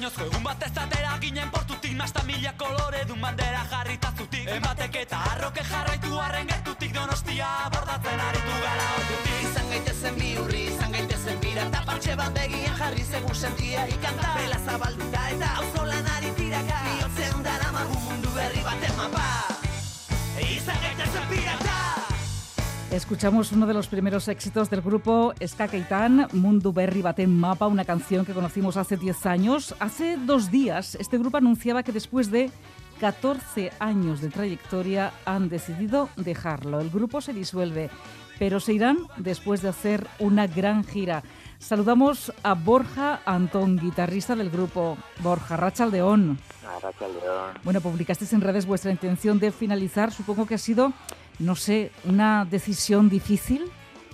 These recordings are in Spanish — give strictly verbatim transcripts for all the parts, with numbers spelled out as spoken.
bainozko egun batez atera ginen portutik, nasta mila kolore dun bandera jarrita zutik. Enbatek eta arroke jarraitu arren gertutik, Donostia bordatzen aritu gara ordutik. Izan gaitezen bihurri, izan gaitezen bira, eta partxe bat begien jarri segun sentia ikanta. Bela zabalduta eta auzolan ari tiraka, bihotzean daramagu mundu berri baten mapa. Izan gaitezen pirata. Escuchamos uno de los primeros éxitos del grupo Ska Keitan, Mundu Berri Baten Mapa, una canción que conocimos hace diez años. Hace dos días este grupo anunciaba que después de catorce años de trayectoria han decidido dejarlo. El grupo se disuelve, pero se irán después de hacer una gran gira. Saludamos a Borja Antón, guitarrista del grupo. Borja, Arratsaldeon. Arratsaldeon. Bueno, publicasteis en redes vuestra intención de finalizar. Supongo que ha sido, no sé, una decisión difícil.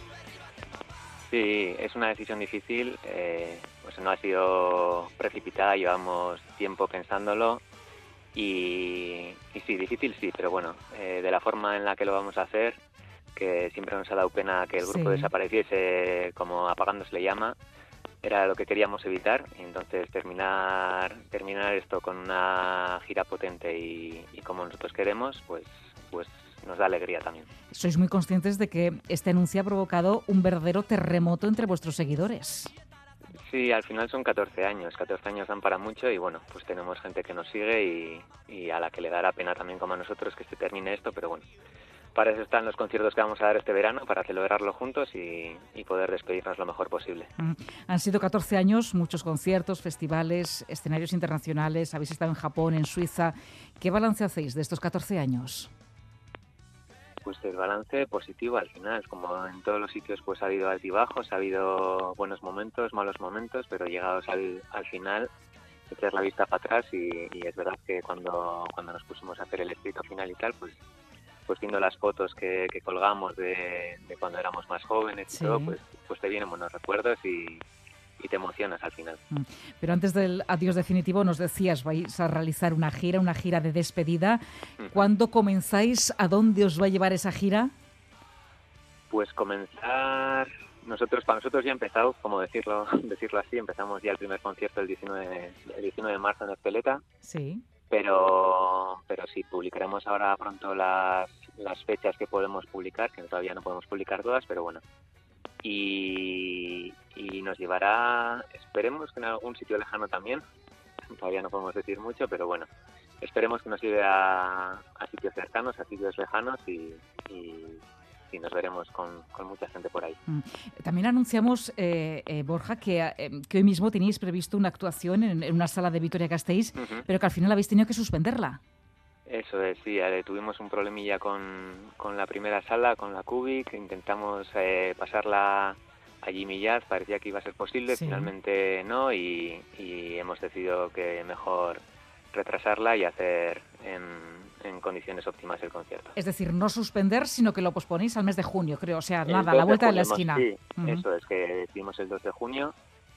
Sí, es una decisión difícil. Eh, pues no ha sido precipitada, llevamos tiempo pensándolo. Y, y sí, difícil sí, pero bueno, eh, de la forma en la que lo vamos a hacer, que siempre nos ha dado pena que el grupo sí. desapareciese como apagándose le llama, era lo que queríamos evitar, y entonces terminar terminar esto con una gira potente y, y como nosotros queremos, pues pues nos da alegría también. Sois muy conscientes de que este anuncio ha provocado un verdadero terremoto entre vuestros seguidores. Sí, al final son catorce años, catorce años dan para mucho y bueno, pues tenemos gente que nos sigue y, y a la que le dará pena también como a nosotros que se termine esto, pero bueno, para eso están los conciertos que vamos a dar este verano, para celebrarlo juntos y, y poder despedirnos lo mejor posible. Mm. Han sido catorce años, muchos conciertos, festivales, escenarios internacionales, habéis estado en Japón, en Suiza. ¿Qué balance hacéis de estos catorce años? Pues el balance positivo al final, como en todos los sitios pues ha habido altibajos, ha habido buenos momentos, malos momentos, pero llegados al, al final echar la vista para atrás y, y es verdad que cuando, cuando nos pusimos a hacer el escrito final y tal, pues pues viendo las fotos que, que colgamos de, de cuando éramos más jóvenes y sí. todo, pues, pues te vienen buenos recuerdos y, y te emocionas al final. Pero antes del adiós definitivo nos decías, vais a realizar una gira, una gira de despedida. Uh-huh. ¿Cuándo comenzáis? ¿A dónde os va a llevar esa gira? Pues comenzar... Nosotros, para nosotros ya ha empezado, como decirlo, decirlo así, empezamos ya el primer concierto el diecinueve, el diecinueve de marzo en Ezpeleta. Sí. Pero pero sí, publicaremos ahora pronto las, las fechas que podemos publicar, que todavía no podemos publicar todas, pero bueno. Y, y nos llevará, esperemos que en algún sitio lejano también, todavía no podemos decir mucho, pero bueno, esperemos que nos lleve a, a sitios cercanos, a sitios lejanos y... y y nos veremos con, con mucha gente por ahí. También anunciamos, eh, eh, Borja, que, eh, que hoy mismo teníais previsto una actuación en, en una sala de Vitoria-Gasteiz, uh-huh. pero que al final habéis tenido que suspenderla. Eso es, sí, eh, tuvimos un problemilla con, con la primera sala, con la Cubic, intentamos eh, pasarla a Jimmy Jazz, parecía que iba a ser posible, sí. Finalmente no, y, y hemos decidido que mejor retrasarla y hacer en... en condiciones óptimas el concierto. Es decir, no suspender, sino que lo posponéis al mes de junio, creo. O sea, nada, a la vuelta de, junio, de la esquina. Sí, uh-huh. Eso es, que decidimos el dos de junio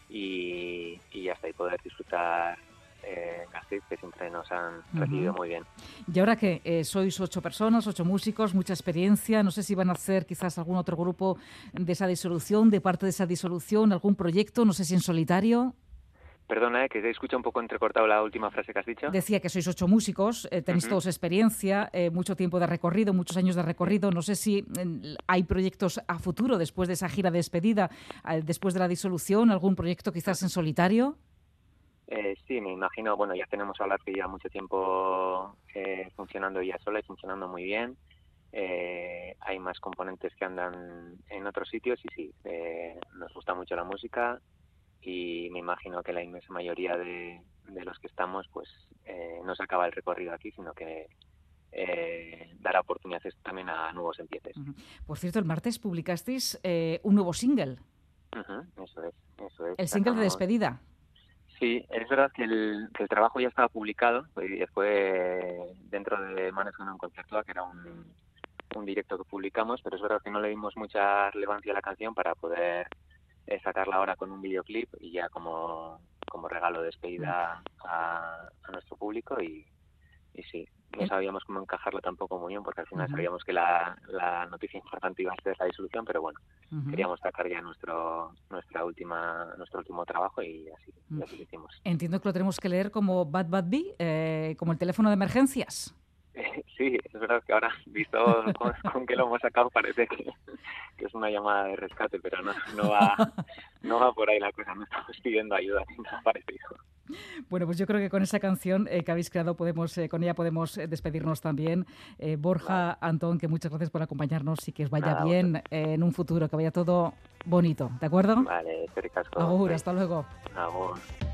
y, y hasta ahí poder disfrutar eh, Gasteiz, que siempre nos han recibido uh-huh. muy bien. Y ahora que eh, sois ocho personas, ocho músicos, mucha experiencia, no sé si van a hacer quizás algún otro grupo de esa disolución, de parte de esa disolución, algún proyecto, no sé si en solitario... Perdona, eh, que te escucha un poco entrecortado la última frase que has dicho. Decía que sois ocho músicos, eh, tenéis uh-huh. todos experiencia, eh, mucho tiempo de recorrido, muchos años de recorrido. No sé si eh, hay proyectos a futuro después de esa gira de despedida, eh, después de la disolución, algún proyecto quizás en solitario. Eh, sí, me imagino. Bueno, ya tenemos a hablar que lleva mucho tiempo eh, funcionando ella sola y funcionando muy bien. Eh, hay más componentes que andan en otros sitios y sí, eh, nos gusta mucho la música. Y me imagino que la inmensa mayoría de, de los que estamos, pues eh, no se acaba el recorrido aquí, sino que eh, dará oportunidades también a nuevos empieces. Uh-huh. Por cierto, el martes publicasteis eh, un nuevo single. Uh-huh, eso es, eso es. El single Estamos... de despedida. Sí, es verdad que el, que el trabajo ya estaba publicado y fue dentro de Manes en un concierto, que era un, un directo que publicamos, pero es verdad que no le dimos mucha relevancia a la canción para poder... es sacarla ahora con un videoclip y ya como, como regalo de despedida a, a nuestro público y, y sí, no sabíamos cómo encajarlo tampoco muy bien, porque al final Uh-huh. sabíamos que la, la noticia importante iba a ser la disolución, pero bueno, Uh-huh. queríamos sacar ya nuestro nuestra última nuestro último trabajo y así, Uh-huh. y así lo hicimos. Entiendo que lo tenemos que leer como Bad Bad Bee, eh, como el teléfono de emergencias. Sí, es verdad que ahora, visto con, con que lo hemos sacado, parece que, que es una llamada de rescate, pero no, no va no va por ahí la cosa, no estamos pidiendo ayuda ni nada parecido. Bueno, pues yo creo que con esa canción eh, que habéis creado, podemos, eh, con ella podemos eh, despedirnos también. Eh, Borja, vale. Antón, que muchas gracias por acompañarnos y que os vaya nada, bien eh, en un futuro, que vaya todo bonito, ¿de acuerdo? Vale, te ricasco. Agur, hasta luego. Agur.